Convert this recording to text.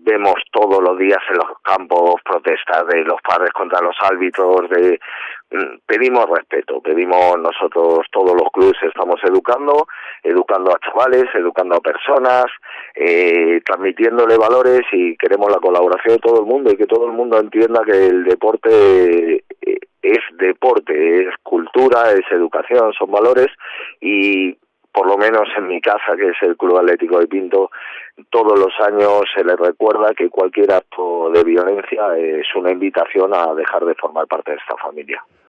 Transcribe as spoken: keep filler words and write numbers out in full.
vemos todos los días en los campos protestas de los padres contra los árbitros, de pedimos respeto, pedimos nosotros, todos los clubes estamos educando, educando a chavales, educando a personas, eh, transmitiéndole valores, y queremos la colaboración de todo el mundo y que todo el mundo entienda que el deporte es deporte, es cultura, es educación, son valores, y por lo menos en mi casa, que es el Club Atlético de Pinto, todos los años se les recuerda que cualquier acto de violencia es una invitación a dejar de formar parte de esta familia.